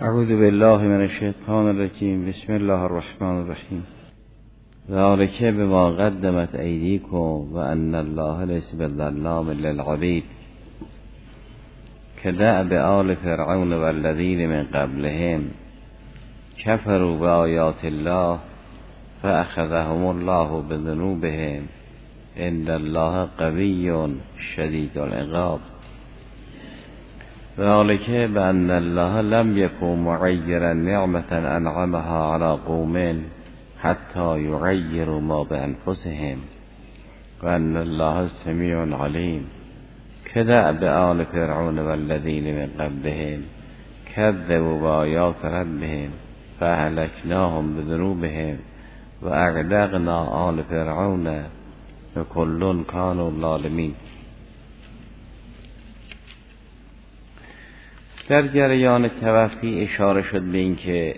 اعوذ بالله من الشیطان الرجیم. بسم الله الرحمن الرحیم. ذالک بما قدمت ایدیکم و ان الله لیس بظلام للعبید کدأب آل فرعون والذین من قبلهم کفروا بآیات الله فأخذهم الله بذنوبهم ان الله قوی شدید العقاب. ذلك بأن الله لم يكن مغيرا نعمة أنعمها على قوم حتى يغيروا ما بأنفسهم وأن الله سميع عليم. كدأب آل فرعون والذين من قبلهم كذبوا بآيات ربهم فأهلكناهم بذنوبهم وأغرقنا آل فرعون وكل كانوا ظالمين. در جریان توفی اشاره شد به این که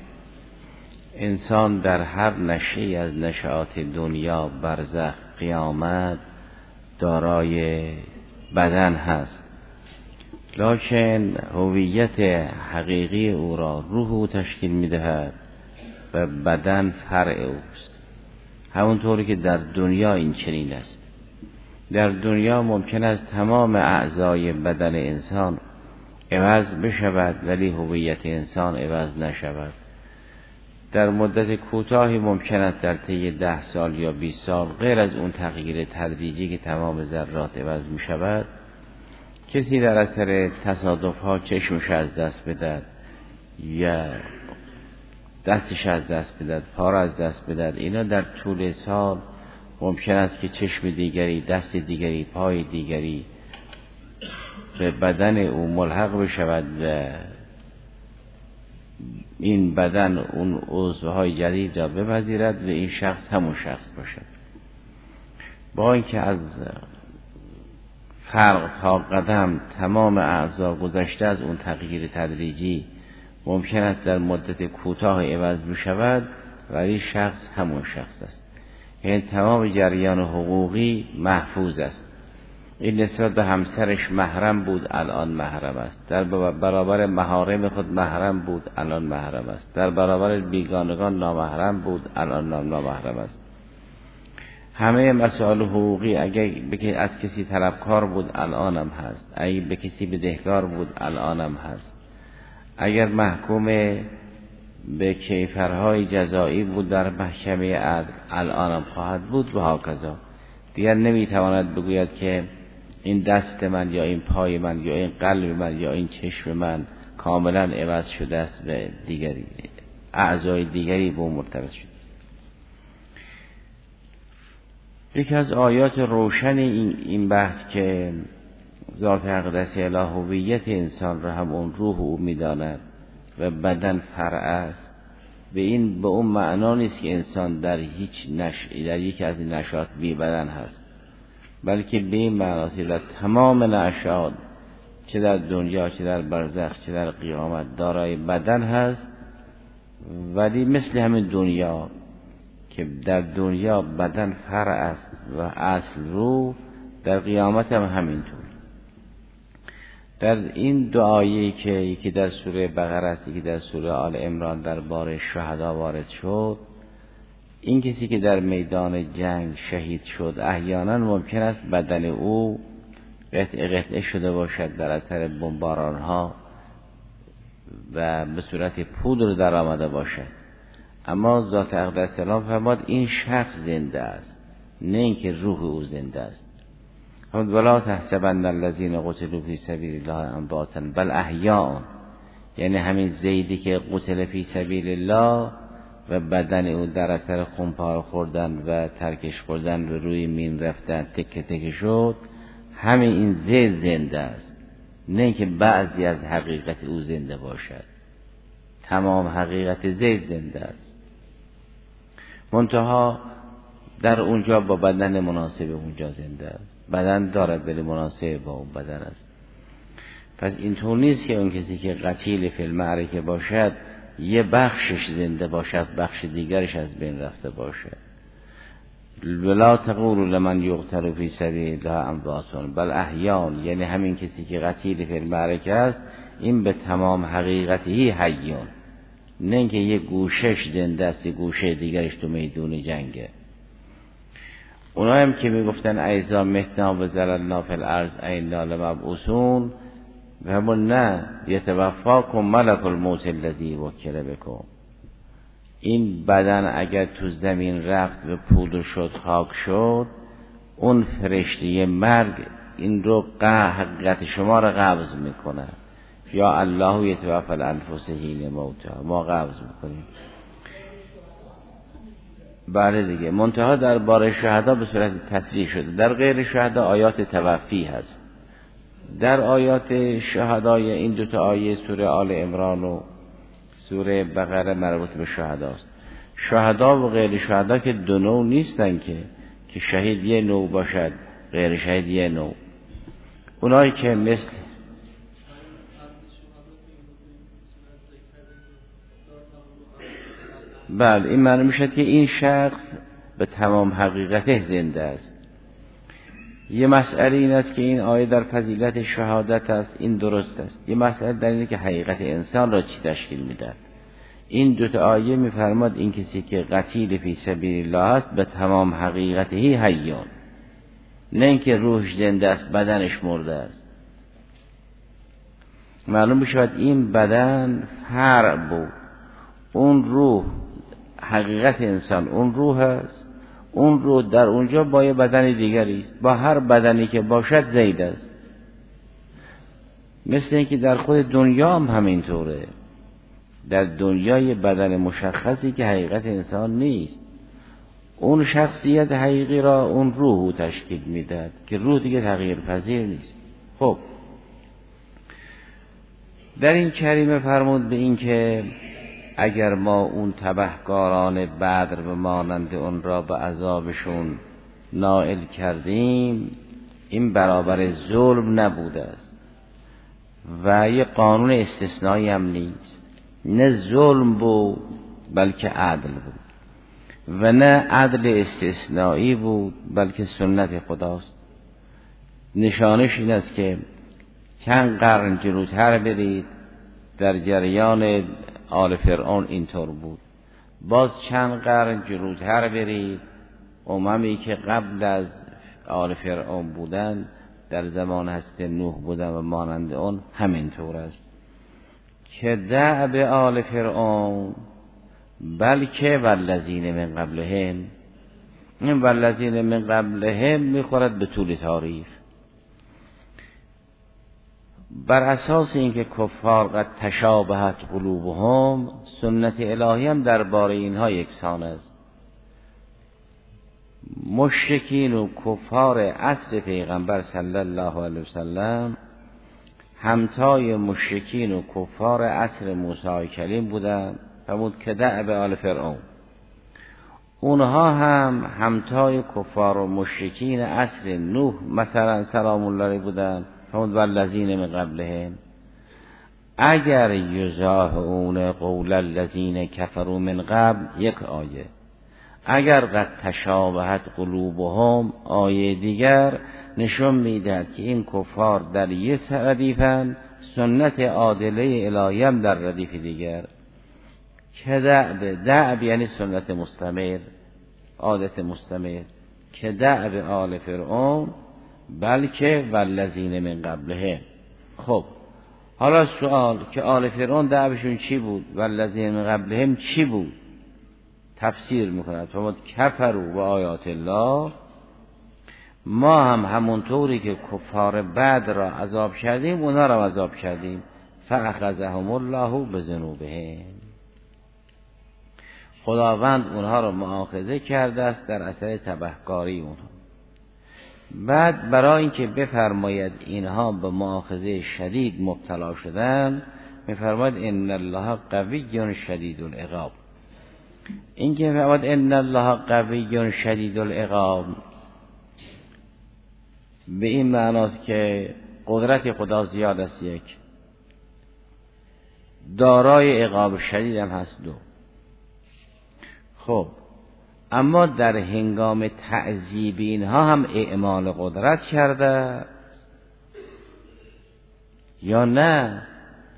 انسان در هر نشأه‌ای از نشأات دنیا، برزخ، قیامت دارای بدن هست، لکن هویت حقیقی او را روح او تشکیل می‌دهد و بدن فرع اوست. همونطوری که در دنیا این چنین است. در دنیا ممکن است تمام اعضای بدن انسان عوض بشود ولی هویت انسان عوض نشود. در مدت کوتاهی ممکن است در طی 10 سال یا 20 سال غیر از اون تغییر تدریجی که تمام ذرات عوض می شود، کسی در اثر تصادف ها چشمش از دست بدهد یا دستش از دست بدهد، پا را از دست بدهد، اینا در طول سال ممکن است که چشم دیگری، دست دیگری، پای دیگری به بدن او ملحق بشود و این بدن اون عضوهای جدید را بپذیرد و این شخص همون شخص باشد. با اینکه از فرق تا قدم تمام اعضا گذشته از اون تغییر تدریجی ممکن است در مدت کوتاه عوض بشود ولی شخص همون شخص است. یعنی تمام جریان حقوقی محفوظ است. این نسبت به همسرش محرم بود، الان محرم است. در برابر محارم خود محرم بود، الان محرم است. در برابر بیگانگان نامحرم بود، الان نامحرم است. همه مسائل حقوقی اگر از کسی طلبکار بود الان هم هست، اگر به کسی بدهکار بود الان هم هست، اگر محکوم به کیفرهای جزایی بود در محکمه عدل الان هم خواهد بود و هاکذا. دیگر نمیتواند بگوید که این دست من یا این پای من یا این قلب من یا این چشم من کاملا عوض شده است و دیگری اعضای دیگری به مرتبط شده. یکی از آیات روشن این بحث که ذات اقدس اله هویت انسان را هم اون روح او میداند و بدن فرع است، به اون معنا نیست که انسان در یکی از این نشاط بی بدن هست، بلکه به این معناست در تمام نشاط، چه در دنیا چه در برزخ چه در قیامت، دارای بدن هست. ولی مثل همین دنیا که در دنیا بدن فرع است و اصل روح، در قیامت هم همینطور. در این دو آیه‌ای که یکی در سوره بقره است یکی در سوره آل عمران درباره شهدا وارد شد، این کسی که در میدان جنگ شهید شد احیانا ممکن است بدن او قطعه شده باشد در اثر بمباران ها و به صورت پودر در آمده باشد، اما ذات اقدس سلام فرماد این شخص زنده است، نه اینکه روح او زنده است. ولا تحسبن الذين قتلوا في سبيل الله امواتا بل احیاء، یعنی همین زیدی که قتل فی سبیل الله و بدن او در اثر خونپار خوردن و ترکش خوردن و روی مین رفتن تکه تکه شد، همین این زید زنده است، نه اینکه بعضی از حقیقت او زنده باشد. تمام حقیقت زید زنده است، منتها در اونجا با بدن مناسب اونجا زنده است. بدن دارد ولی مناسب با اون بدن است. پس اینطور نیست که اون کسی که قتیل فی المعرکه باشد یه بخشش زنده باشد بخش دیگرش از بین رفته باشد. ولا تقولوا لمن یقتل فی سبیل الله اموات بل احیاء، یعنی همین کسی که قتیل فی المعرکه است این به تمام حقیقتی حیون، نه اینکه یه گوشش زنده است یه گوشه دیگرش تو میدون جنگه. اونا هم که میگفتن ایزا متنا و زللنا فی الارض اینا لمبعوثون، و همون نه یتوفاکم ملک الموت الذی وکل بکم. این بدن اگر تو زمین رفت و پودر شد خاک شد، اون فرشته مرگ این رو حقیقت شما رو قبض میکنه. یا الله یتوفی الانفس حین موتها، ما قبض میکنیم. بله دیگه. منتها در باره شهدا به صورت تصریح شده، در غیر شهدا آیات توفی هست. در آیات شهدای این دوتا آیه سوره آل عمران و سوره بقره مربوط به شهداست. شهدا و غیر شهدا که دو نوع نیستن که شهید یه نوع باشد غیر شهید یه نوع. اونایی که مثل بله این معنی میشد که این شخص به تمام حقیقته زنده است. یه مسئله این است که این آیه در فضیلت شهادت است، این درست است. یه مسئله در اینه که حقیقت انسان را چی تشکیل میده. این دوتا آیه میفرماد این کسی که قتیل فی سبیل الله است به تمام حقیقتی حیون، نه اینکه روحش زنده است بدنش مرده است. معلوم بشود این بدن فرع بود، اون روح حقیقت انسان اون روح است، اون روح در اونجا با یه بدن دیگری است، با هر بدنی که باشد زید است. مثل اینکه در خود دنیا هم همینطوره. در دنیای بدن مشخصی که حقیقت انسان نیست، اون شخصیت حقیقی را اون روح تشکیل میدهد که روح دیگه تغییر پذیر نیست. خب در این کریمه فرمود به این که اگر ما اون تبهکاران بدر و مانند اون را به عذابشون نائل کردیم، این برابر ظلم نبوده است و یه قانون استثنایی هم نیست. نه ظلم بود بلکه عدل بود، و نه عدل استثنایی بود بلکه سنت خداست. نشانش این است که چند قرن جلوتر برید، در جریان آل فرعون اینطور بود. باز چند قرن جلوتر برید، اممی که قبل از آل فرعون بودن در زمان حضرت نوح بودن و مانند اون همینطور است که دأب آل فرعون بلکه والذین من قبلهم. این والذین من قبلهم میخورد به طول تاریخ، بر اساس اینکه کفار قد تشابهت قلوبهم، سنت الهی هم درباره اینها یکسان است. مشرکین و کفار عصر پیغمبر صلی الله علیه وسلم همتای مشرکین و کفار عصر موسی کلیم بودند، فرمود که دأب آل فرعون. اونها هم همتای کفار و مشرکین عصر نوح مثلا سلام الله علیه بودند، فرمود والذین من قبلهم. اگر یزاحون قول الذین کفروا من قبل، یک آیه. اگر قد تشابهت قلوبهم، آیه دیگر نشون میدهد که این کفار در یک ردیفند، سنت عادله الهی هم در ردیف دیگر. که دأب یعنی سنت مستمر، عادت مستمر. که دأب آل فرعون بلکه والذین من قبلهم. خب حالا سوال که آل فرعون دأبشون چی بود، والذین من قبلهم چی بود؟ تفسیر میکند فرمود کفروا و آیات الله. ما هم همونطوری که کفار بعد را عذاب کردیم اونا را عذاب کردیم. فاخذهم الله بذنوبهم. خداوند اونها را مؤاخذه کرده است در اثر تبهکاری اونها. بعد برای اینکه بفرماید اینها به مؤاخذه شدید مبتلا شدن، میفرماید ان الله قوی شدید العقاب. این که میفرماید ان الله قوی شدید العقاب به این معناست که قدرت خدا زیاد است، یک، دارای عقاب شدید هم هست، دو. خب اما در هنگام تعذیب اینها هم اعمال قدرت کرده یا نه؟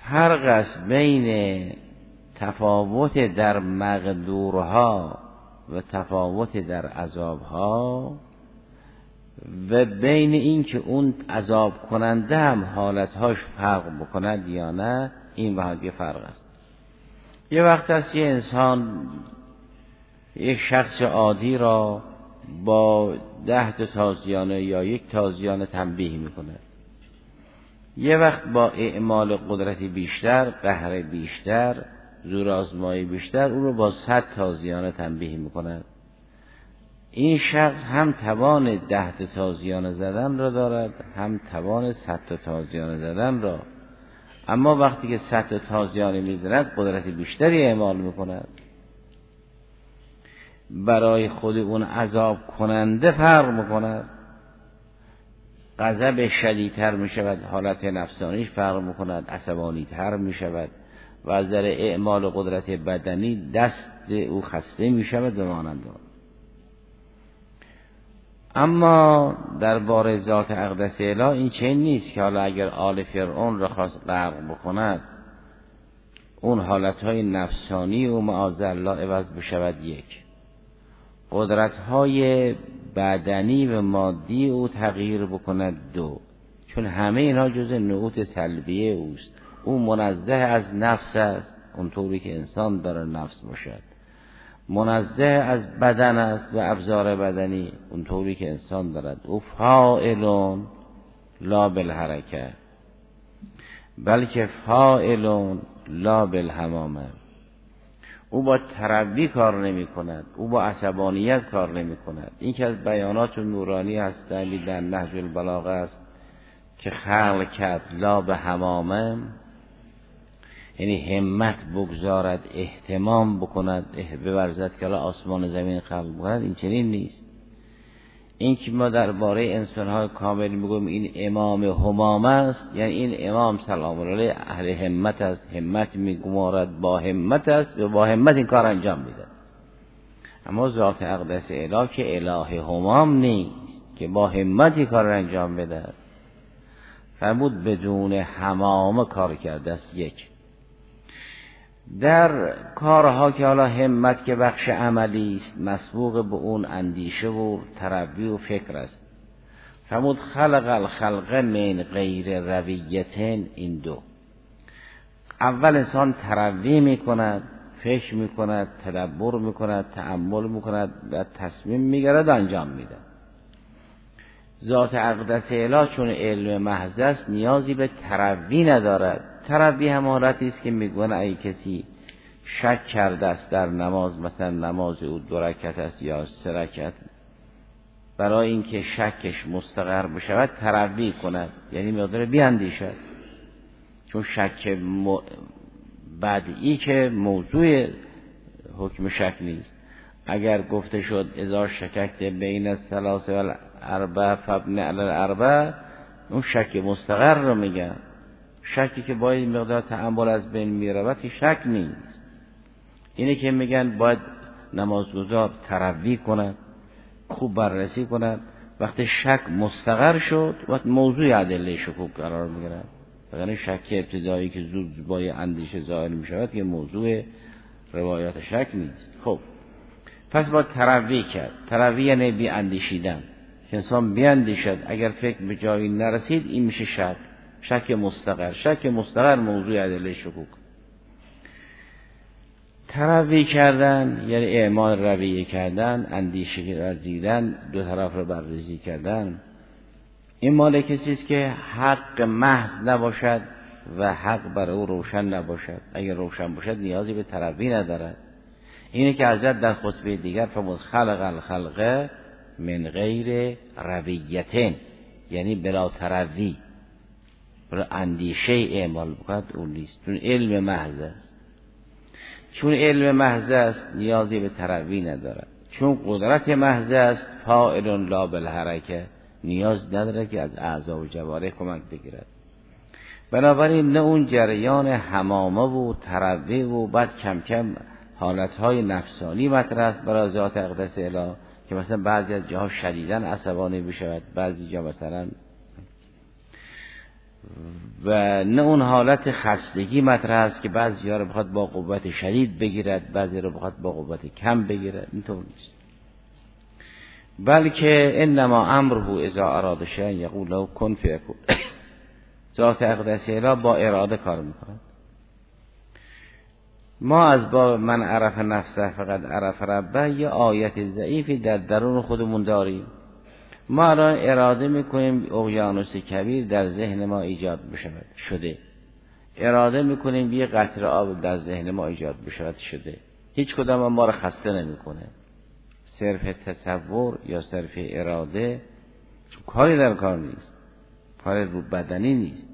فرق است بین تفاوت در مقدورها و تفاوت در عذابها و بین این که اون عذاب کننده هم حالتهاش فرق بکند یا نه، این وحدی فرق است. یه وقت است یه انسان یک شخص عادی را با 10 تازیانه یا 1 تازیانه تنبیه میکنه، یه وقت با اعمال قدرتی بیشتر، قهر بیشتر، زور آزمایی بیشتر او رو با 100 تازیانه تنبیه میکنه. این شخص هم توان 10 تازیانه زدن را دارد، هم توان 100 تازیانه زدن را، اما وقتی که 100 تازیانه میزند قدرت بیشتری اعمال میکند. برای خود اون عذاب کننده فرق میکند، غضب شدیدتر میشود، حالت نفسانیش فرق میکند، عصبانی تر میشود و از در اعمال قدرت بدنی دست او خسته میشود و مانند آن. اما درباره ذات اقدس اله این چنین نیست که حالا اگر آل فرعون را خواست غرق بکند اون حالتهای نفسانی و معاذالله عوض بشود 1، قدرتهای بدنی و مادی او تغییر بکند 2، چون همه اینها جز نعوت سلبیه اوست. او منزه از نفس است اونطوری که انسان داره نفس باشد، منزه از بدن است و ابزار بدنی اونطوری که انسان دارد. او فاعلون لا بالحرکه بلکه فاعلون لا بالهمامه. او با تروی کار نمی کند، او با عصبانیت کار نمی کند. این که از بیانات نورانی هست در نهج البلاغه است که خلق کرد لا به همامه، یعنی همت بگذارد، اهتمام بکند، بورزد که آسمان زمین خلق بکند، این چنین نیست. این که ما درباره انسان‌های کامل میگویم این امام همام است، یعنی این امام سلام الله علیه اهل همت است، همت میگمارد، با همت است و با همت این کار انجام میده. اما ذات اقدس اله که اله همام نیست که با همتی کار انجام بده. فرمود بدون همامه کار کرده است. 1 در کارها که حالا همت که بخش عملی است مسبوق به اون اندیشه و تروی و فکر است. فرمود خلق الخلق من غیر رویتن. این 2 اول انسان تروی میکند، فکر میکند، تدبر میکند، تأمل میکند و تصمیم میگیرد انجام میده. ذات اقدس اله چون علم محض است نیازی به تروی ندارد. تروی هم حالتی است که میگونه ای کسی شک کرده است در نماز، مثلا نماز او 2 رکعت است یا 3 رکعت، برای اینکه شکش مستقر بشود تروی کند، یعنی مقدار بیاندیشد، چون شک بدعی که موضوع حکم شک نیست. اگر گفته شد اذا شککت بین الثلاث والاربع فابن علی الاربع، اون شک مستقر رو میگن. شکی که باید مقدار تأمل از بین میرود شک نیست. اینه که میگن باید نمازگزار تروی کند، خوب بررسی کند. وقتی شک مستقر شد وقت موضوع ادله شکوک قرار میگیرد. یعنی شک ابتدایی که زود با اندیشه ظاهر میشود که موضوع روایات شک نیست. خب پس باید تروی کرد. تروی یعنی بی اندیشیدن، که انسان بی اندیشد. اگر فکر به جایی نرسید این میشه شک. شک مستقر. شک مستقر موضوع ادله شکوک. تروی کردن یعنی اعمال رویه کردن، اندیشه ورزیدن، 2 طرف رو بررسی کردن. این مال کسی است که حق محض نباشد و حق بر او روشن نباشد. اگر روشن باشد نیازی به تروی ندارد. اینه که حضرت در خطبه دیگر فرمود خلق الخلق من غیر رویتن، یعنی بلا تروی، بلا اندیشه اعمال بکند اون نیست، چون علم محض است. چون علم محض است نیازی به تروی ندارد. چون قدرت محض است فاعل لا بالحرکه، نیاز نداره که از اعضا و جوارح کمک بگیرد. بنابراین نه اون جریان حمامه و تروی و بعد کم کم حالتهای نفسانی مطرح است برای ذات اقدس اله، که مثلا بعضی از جاها شدیداً عصبانی بشود، بعضی جا مثلا و نه اون حالت خستگی مطرح است که بعضی‌ها رو بخواد با قوت شدید بگیرد، بعضی رو بخواد با قوت کم بگیرد. اینطور نیست، بلکه انما امره اذا اراد شیئا یقول له کن فیکون. ذات اقدس الهی با اراده کار میکنه. ما از باب من عرف نفسه فقط عرف ربه یه آیت ضعیفی در درون خودمون داریم. ما الان اراده میکنیم اقیانوس کبیر در ذهن ما ایجاد بشود، شده. اراده میکنیم یه قطره آب در ذهن ما ایجاد بشود، شده. هیچ کدام ما رو خسته نمیکنه. صرف تصور یا صرف اراده کاری در کار نیست، کار رو بدنی نیست.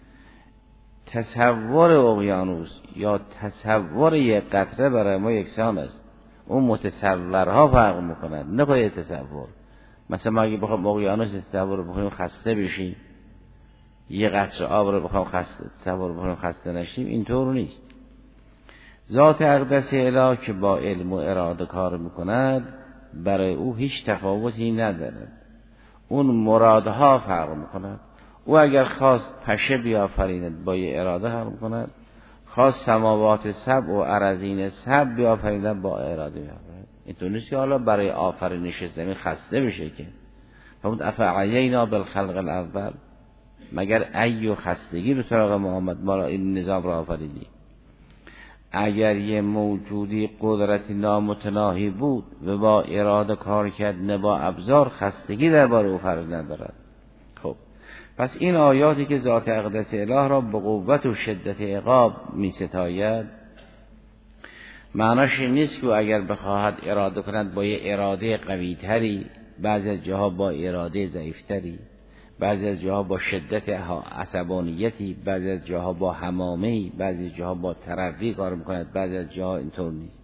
تصور اقیانوس یا تصور یک قطره برای ما یکسان است. اون متصورها فرق میکنند، نه باید تصور. مثلا ما اگه بخوام اقیانوس تصور رو بکنیم خسته بشیم، یه قطره آب رو بخوام تصور بکنیم خسته نشیم، اینطور نیست. ذات اقدس الهی که با علم و اراده کار میکند برای او هیچ تفاوتی ندارد. اون مرادها فرق میکند. او اگر خواست پشه بیافریند با یه اراده حرم کند، خواست سماوات سبع و ارضین سبع بیافریند با اراده بیافریند. اینطور نیست که حالا برای آفرینش زمین خسته بشه که فرمود افعینا بالخلق الاول، مگر ایو خستگی به سراغ محمد ما را این نظام را آفریدی. اگر یه موجودی قدرتی نامتناهی بود و با اراده کار کرد نه با ابزار، خستگی درباره او فرض ندارد. خب پس این آیاتی که ذات اقدس اله را به قوت و شدت عقاب می ستاید، معناش این نیست که اگر بخواهد اراده کند با یه اراده قوی تری، بعضی از جاها با اراده ضعیف تری، بعضی از جاها با شدت عصبانیتی، بعضی از جاها با حمامه‌ای، بعضی از جاها با تروی کار میکند، بعضی از جاها اینطور نیست.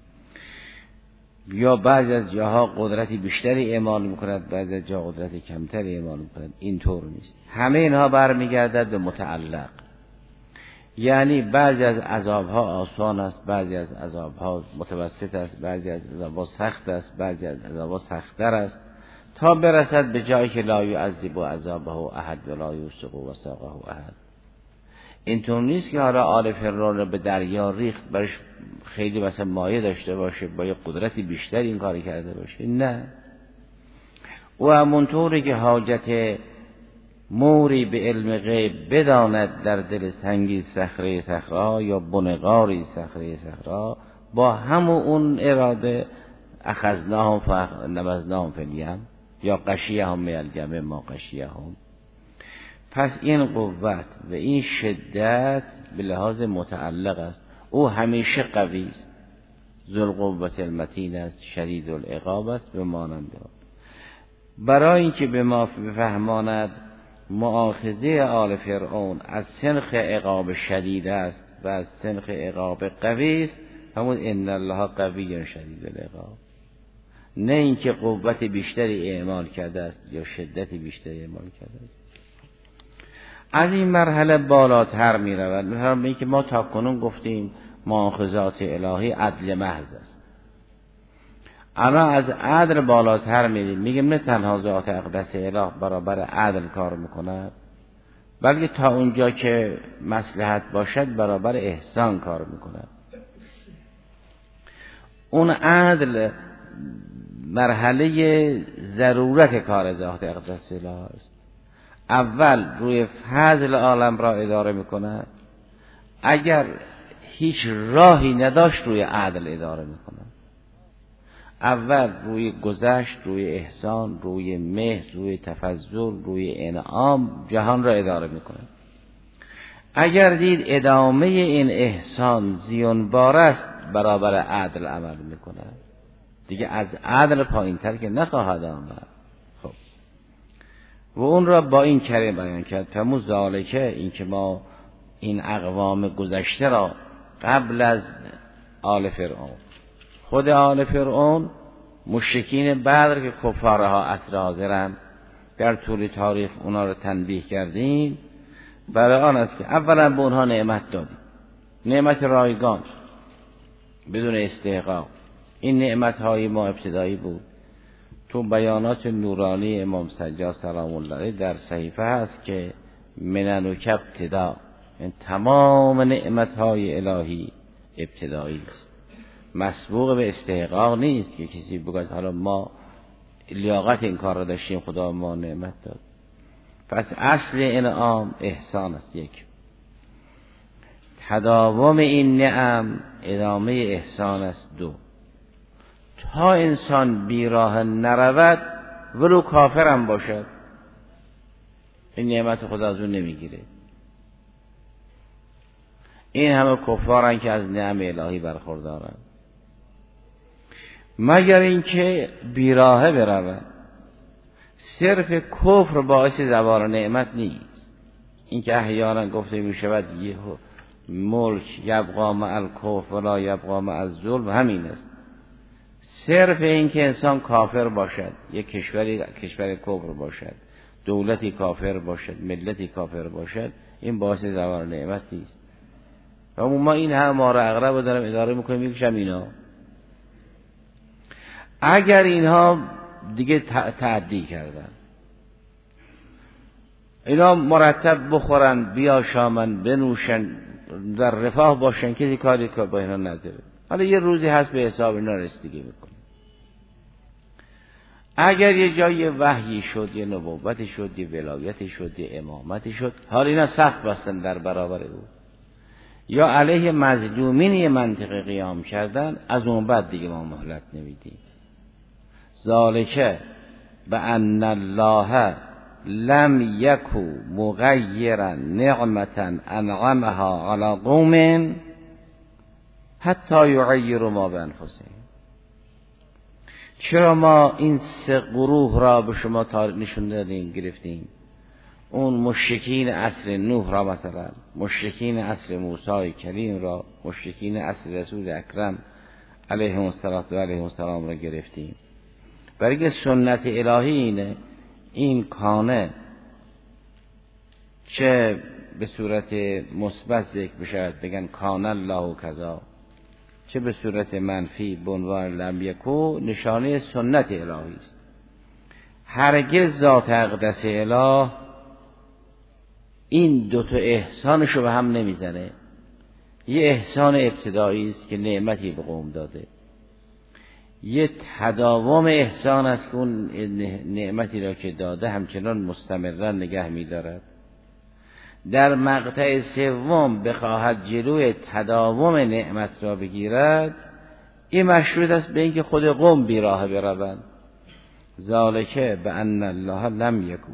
یا بعضی از جاها قدرتی بیشتری اعمال میکند، بعضی از جاها قدرتی کمتری اعمال میکند، اینطور نیست. همه اینها برمیگردد به متعلق. یعنی بعضی از عذابها آسان است، بعضی از عذابها متوسط است، بعضی از عذابها سخت است، بعضی از عذابها سخت‌تر است، تا برسد به جایی که لا یعذب عذابه احد ولا یوثق وثاقه احد. اینطور نیست که حالا آل فرعون رو به دریا ریخت، برش خیلی مثلا مایه داشته باشه، با یه قدرتی بیشتر این کاری کرده باشه. نه، او همونطوری که حاجت موری به علم غیب بداند در دل سنگی صخره صخرا یا بنغاری صخره صخرا، با همون اون اراده اخذناهم فنبذناهم فی الیم یا غشیهم من الجمع ما غشیهم. پس این قوت و این شدت به لحاظ متعلق است. او همیشه قوی است، ذو القوة المتین است، شدید العقاب است به مانند. برای اینکه به ما بفهماند مؤاخذه آل فرعون از سنخ عقاب شدید است و از سنخ عقاب قوی است، همون ان الله قوی شدید العقاب، نه اینکه قوت بیشتری اعمال کرده است یا شدت بیشتری اعمال کرده است. از این مرحله بالاتر می رود. مثلا اینکه ما تا کنون گفتیم مؤاخذات الهی عدل محض است، الان از عدل بالاتر میریم، میگیم نه تنها ذات اقدس اله برابر عدل کار میکند، بلکه تا اونجا که مصلحت باشد برابر احسان کار میکند. اون عدل مرحله ضرورت کار ذات اقدس اله است. اول روی فضل عالم را اداره میکند، اگر هیچ راهی نداشت روی عدل اداره میکند. اول روی گذشت، روی احسان، روی مهر، روی تفضل، روی انعام جهان را اداره میکنه. اگر دید ادامه این احسان زیانبار است، برابر عدل عمل میکنه، دیگه از عدل پایین تر که نخواهد آمد. خب و اون را با این کریم بیان کرد تموز ذالکه، این که ما این اقوام گذشته را قبل از آل فرعون، خود آل فرعون، مشرکین بدر که کفارها عصر حاضرن، در طول تاریخ اونا رو تنبیه کردیم، برای آن است که اولا به اونها نعمت دادیم، نعمت رایگان بدون استحقاق. این نعمت های ما ابتدایی بود. تو بیانات نورانی امام سجاد سلام الله علیه در صحیفه هست که منن و کب ابتدا، این تمام نعمتهای الهی ابتدایی است، مسبوق به استحقاق نیست که کسی بگه حالا ما لیاقت این کار را داشتیم خدا ما نعمت داد. پس اصل انعام احسان است. یک، تداوم این نعم ادامه احسان است. دو، تا انسان بیراه نرود ولو کافرم باشد این نعمت خدا از اون نمیگیره. این همه کفارن که از نعم الهی برخوردارن، مگر اینکه بیراهه برود. صرف کفر باعث زوال نعمت نیست. این که احیانا گفته می شود یه ملک یبقا مع الکفر ولا یبقا مع الظلم، همین است. صرف این که انسان کافر باشد، یک کشور کفر باشد، دولتی کافر باشد، ملتی کافر باشد، این باعث زوال نعمت نیست. و ما این هم ما را اغرب دارم اداره میکنیم میکشم اینا. اگر اینها دیگه تعدی کردن، اینا مرتب بخورن بیاشامن بنوشن در رفاه باشن، کسی کاری که با اینا نداره، حالا یه روزی هست به حساب اینا رسیدگی میکنه. اگر یه جای وحی شد، یه نبوتی شد، یه ولایتی شد، یه امامتی شد، حالا اینا صف بستن در برابر او، یا علیه مظلومین یه منطقه قیام کردن، از اون بعد دیگه ما مهلت نمیدیم. ذالک بأن الله لم یکو مغیرا نعمتا انعمها علی قوم حتی یغیروا ما بانفسهم. چرا ما این سه گروه را به شما نشون دادیم گرفتیم؟ اون مشرکین عصر نوح را مثلا، مشرکین عصر موسی کریم را، مشرکین عصر رسول اکرم علیه السلام را گرفتیم. برای که سنت الهی اینه، این کانه چه به صورت مثبت ذکر بشود بگن کان الله کذا، چه به صورت منفی به عنوان لم یکو، نشانه سنت الهی است. هرگز ذات اقدس اله این دو تا احسانشو به هم نمیزنه. یه احسان ابتدایی است که نعمتی به قوم داده، یه تداوم احسان است که اون نعمتی را که داده همچنان مستمرا نگه می‌دارد. در مقطع سوم بخواهد جلوی تداوم نعمت را بگیرد، این مشروط است به اینکه خود قوم بیراه بروند. ذالک بأن الله لم یکو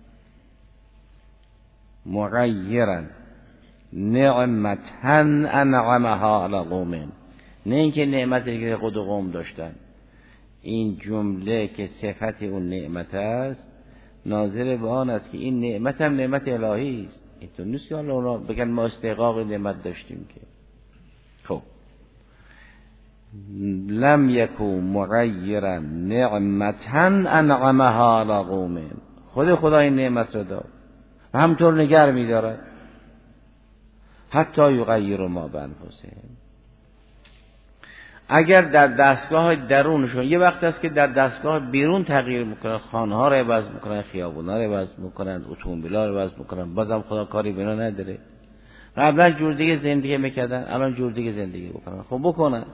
مغیرا نعمتا انعمها علی قوم، نه اینکه نعمتی که خود قوم داشتن. این جمله که صفت اون نعمت است ناظر به آن است که این نعمت هم نعمت الهی است. اینطور نیست که اونا بگن ما استحقاق نعمت داشتیم که. خب لم یکو مغیرا نعمتا انعمها علی قوم، خود خدا این نعمت رو داد و همطور نگر می‌دارد حتی یغیروا ما بانفسهم. اگر در دستگاه درونشون، یه وقت است که در دستگاه بیرون تغییر میکنن، خانه ها رو عوض میکنن، خیابون ها رو عوض میکنن، اتومبیل ها رو عوض میکنن، بازم خدا کاری بنا نداره. قبلا جور دیگه زندگی میکردن، الان جور دیگه زندگی بکنن. خب بکنن،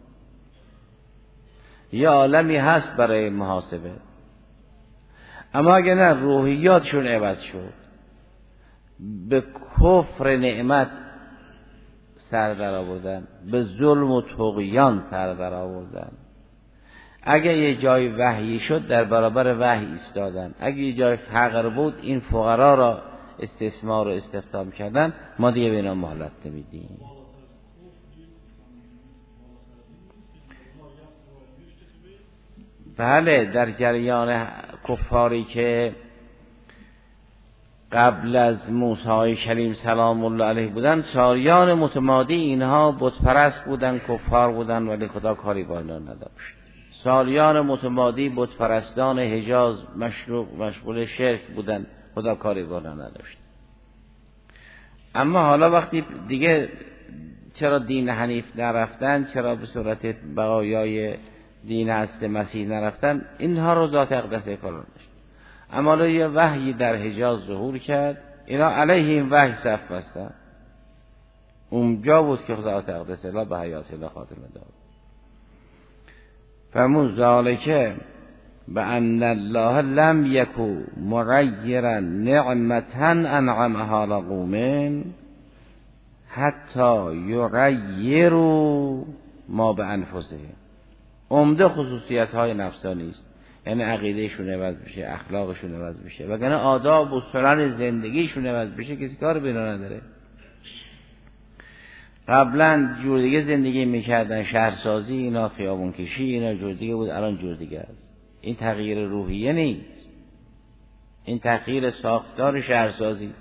یه عالمی هست برای محاسبه. اما اگر نه روحیاتشون عوض شد، به کفر نعمت سر در آوردن، به ظلم و طغیان سر در آوردن. اگه یه جای وحی شد در برابر وحی ایستادن، اگه یه جای فقر بود این فقرا را استثمار و استخدام کردن، ما دیگه به اینا مهلت نمیدیم. بله، در جریان کفاری که قبل از موسی کریم سلام الله علیه بودن، سالیان متمادی اینها بت پرست بودن، کفار بودن، ولی خدا کاری با اینا نداشت. سالیان متمادی بت پرستان حجاز مشغول شرک بودن، خدا کاری با اینا نداشت. اما حالا وقتی دیگه چرا دین حنیف نرفتن، چرا به صورت بقایای دین اصل مسیح نرفتن، اینها رو ذات اقدس کار داشت. اما حالا یه وحی در حجاز ظهور کرد، اینا علیه این وحی صف بستن. اونجا بود که خدا تقدس الله به حیات الله خاتمه داد. فرمود ذالکه بأن الله لم یکو مغیرا نعمتا انعمها لقوم حتی یغیروا ما بانفسهم. عمده خصوصیت های نفسانی است، یعنی عقیدهشون عوض بشه، اخلاقشون عوض بشه، وگرنه آداب و سنن زندگیشون عوض بشه کسی کار به اینا نداره. قبلا جور دیگه زندگی میکردن، شهرسازی اینا، خیابون کشی اینا جور دیگه بود، الان جور دیگه است. این تغییر روحیه نیست، این تغییر ساختار شهرسازی.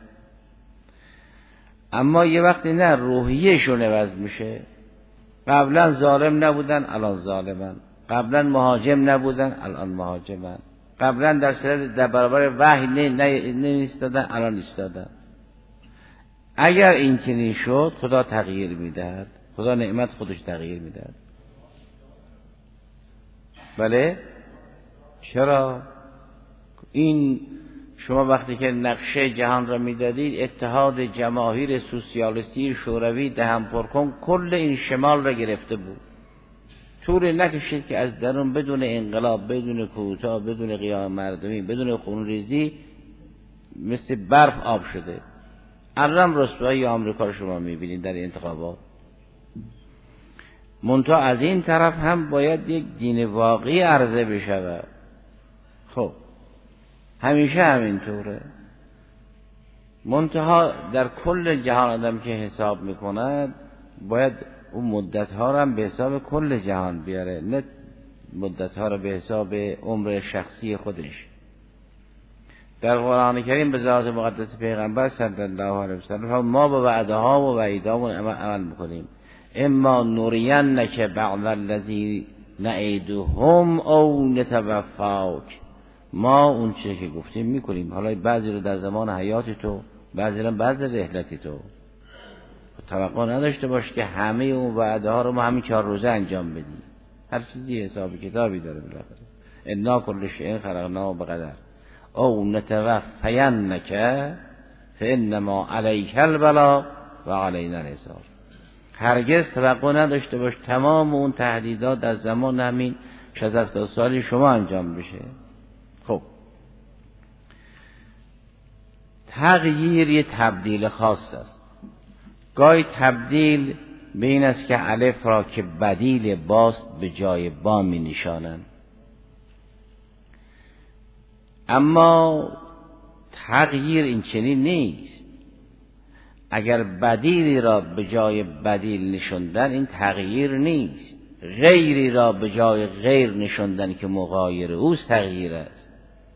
اما یه وقتی نه روحیهشون عوض میشه، قبلا ظالم نبودن الان ظالمن، قبلا مهاجم نبودن الان مهاجمن، قبلا در برابر وحی نیستادن الان ایستادن. اگر این چنین شد خدا تغییر میدهد، خدا نعمت خودش تغییر میدهد. بله چرا؟ این شما وقتی که نقشه جهان را میدادید، اتحاد جماهیر سوسیالیستی شوروی دهن پر کن کل این شمال را گرفته بود. طوری نکشید که از درون بدون انقلاب، بدون کوتا، بدون قیام مردمی، بدون خونریزی مثل برف آب شده. الان رسوایی آمریکا رو شما میبینید در انتخابات. منتها از این طرف هم باید یک دین واقعی عرضه بشود. خب همیشه همینطوره. منتها در کل جهان آدم که حساب میکند باید اون مدتها رو هم به حساب کل جهان بیاره، نه مدتها رو به حساب عمر شخصی خودش. در قرآن کریم به ذات مقدس پیغمبر صلی الله علیه وسلم ما با وعده ها و وعیدامون عمل میکنیم. اما نورینک بعض الذی نعیدهم او نتوفاک. ما اون چیزی که گفتیم میکنیم، حالا بعضی رو در زمان حیات تو، بعضی رو بعد رحلت تو. توقع نداشته باش که همه اون وعده ها رو ما همین 4 روزه انجام بدیم. هر چیزی حساب کتابی داره بالاخره. انا کل شیء خلقناه بقدر. او نتوفینک فانما علیک البلاغ و علینا الحساب. هرگز توقع نداشته باش تمام اون تهدیدات در زمان همین 60 سالی شما انجام بشه. خب تغییر یه تبدیل خاص است. گاهی تبدیل به این است که الف را که بدیل باست به جای با می نشانند. اما تغییر این چنین نیست. اگر بدیلی را به جای بدیل نشوندن این تغییر نیست. غیری را به جای غیر نشوندن که مغایر اوست تغییر است.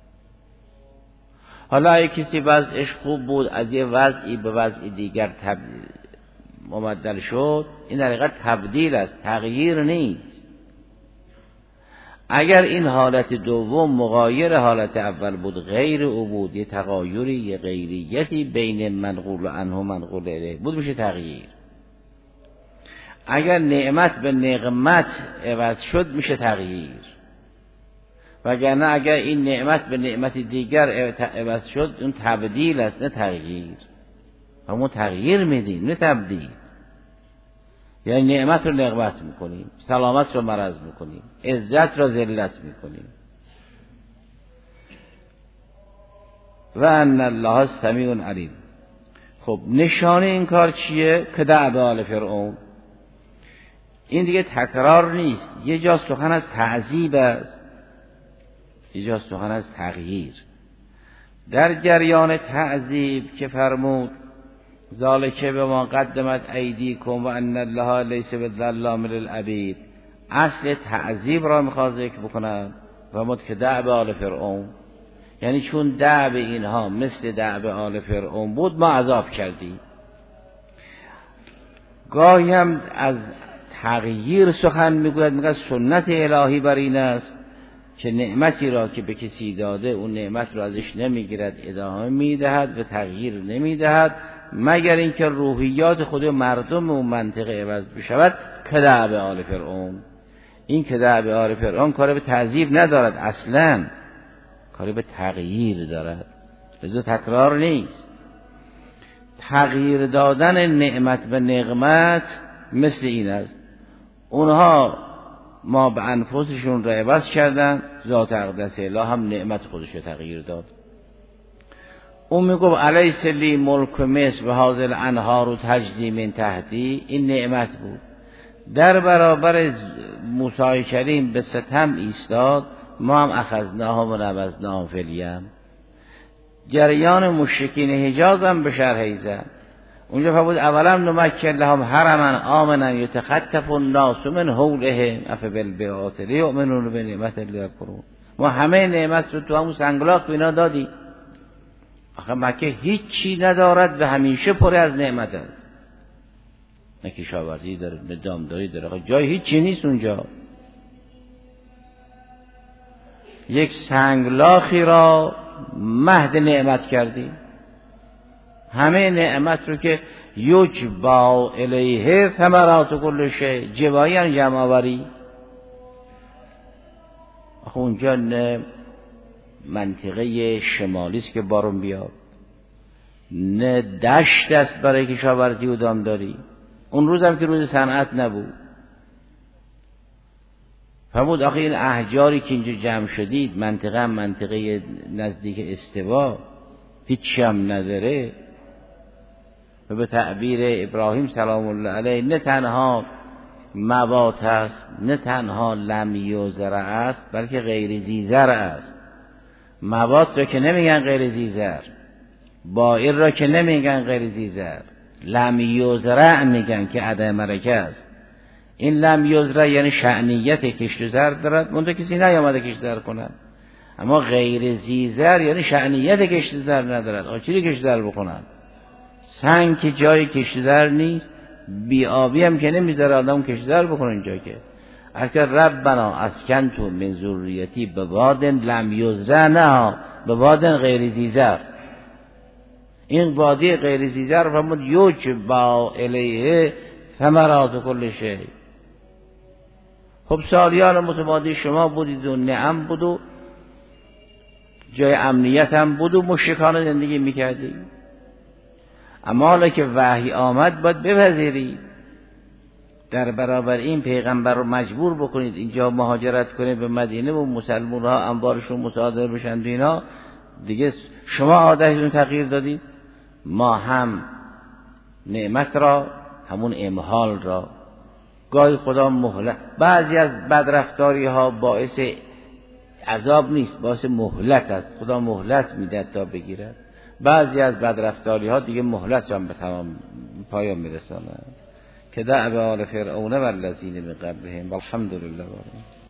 حالا اگه کسی وضعش خوب بود از یه وضعی به وضع دیگر مبدل شد، این در حقیقت تبدیل است، تغییر نیست. اگر این حالت دوم مغایر حالت اول بود، غیر او بود، یه تغایری، یه غیریتی بین منقول عنه و منقول الیه بود، میشه تغییر. اگر نعمت به نقمت عوض شد میشه تغییر. وگرنه اگر این نعمت به نعمت دیگر عوض شد اون تبدیل است نه تغییر. همون تغییر میدیم نه تبدیل. یعنی نعمت رو نقمت میکنیم، سلامت رو مرض میکنیم، عزت رو ذلت میکنیم. و ان الله سمیع علیم. خب نشانه این کار چیه؟ که دعب آل فرعون. این دیگه تکرار نیست، یه جا سخن از تعذیب است، یه جا سخن از تغییر. در جریان تعذیب که فرمود ذالک بما قدمت ایدیکم و ان الله لیس بظلام للعبید، اصل تعذیب را میخواد ذکر بکنم و مد که دعب آل فرعون، یعنی چون دعب اینها مثل دعب آل فرعون بود ما عذاب کردیم. گاهی هم از تغییر سخن میگوید، میگه سنت الهی بر این است که نعمتی را که به کسی داده اون نعمت را ازش نمیگیرد، ادامه میدهد و تغییر نمیدهد مگر اینکه روحیات خود مردم اون منطقه عوض بشود. که دعب آل فرعون، این که دعب آل فرعون کار به تعذیب ندارد، اصلا کار به تغییر دارد، لذا تکرار نیست. تغییر دادن نعمت به نقمت مثل این است. اونها ما به انفسشون را عوض کردن، ذات اقدس اله هم نعمت خودش رو تغییر داد. اون میگفت الیس لی ملک مصر و هذه الانهار تجری من تحتی، این نعمت بود. در برابر موسی کریم به ستم ایستاد، ما هم اخذناهم و نبذناهم فی الیم. جریان مشرکین حجاز هم به شرح زد. اونجا فرمود اولا نمکن لهم حرما آمنا یتخطف الناس من حولهم افبالباطل یؤمنون بنعمت الله یکفرون. ما همه نعمت رو تو همون سنگلاخ به اینا دادی. آخه مکه هیچی ندارد و همیشه پر از نعمت است. نه کشاورزی داره، نه دامداری داره، آخه جای هیچی نیست اونجا. یک سنگلاخی را مهد نعمت کردی. همه نعمت رو که یجبا الیه ثمرات کل شیء، جبایی یعنی جمع آوری. آخه اونجا نه منطقه شمالی است که بارون بیاد، نه دشت است برای کشاورزی و دامداری. اون روز هم که روز صنعت نبود. فرمود آخه این احجاری که اینجا جمع شدید، منطقه هم منطقه نزدیک استوا، هیچی هم نداره. و به تعبیر ابراهیم سلام الله علیه نه تنها موات است، نه تنها لم یزرع است، بلکه غیر زیزرع است. موات را که نمیگن غیر زیزر، بائر را که نمیگن غیر زیزر، لم یزرع میگن که عدم مرکه است. این لم یزرع یعنی شأنیت کشت و زر دارد، منتها کسی نیامده کشت زر کنند. اما غیر زیزر یعنی شأنیت کشت زر ندارد. چی کشت زر بکنند؟ سنگ که جای کشت زر نیست، بی آبی هم که نمیذاره آدم کشت زر بکنه اینجا که. اگر ربنا اسکنتو من ذریتی بواد لم یزرع، نه بواد غیر زیزر. این وادی غیر زیزر فرمود یجبا الیه ثمرات کل شیء. خب سالیان متمادی شما بودید و نعم بود و جای امنیت هم بود و مشرکان زندگی میکردید. اما حالا که وحی آمد باید بپذیرید. در برابر این پیغمبر رو مجبور بکنید اینجا مهاجرت کنید به مدینه و مسلمان ها انبارشون مصادره بشن و اینا دیگه. شما عادتتون تغییر دادید، ما هم نعمت را، همون امهال را. گاهی خدا مهلت، بعضی از بدرفتاری ها باعث عذاب نیست، باعث مهلت است. خدا مهلت میده تا بگیرد. بعضی از بدرفتاری ها دیگه مهلت هم به تمام پایان میرساند. که دعوی آل فرعون و الذین من قبلهم والحمد لله.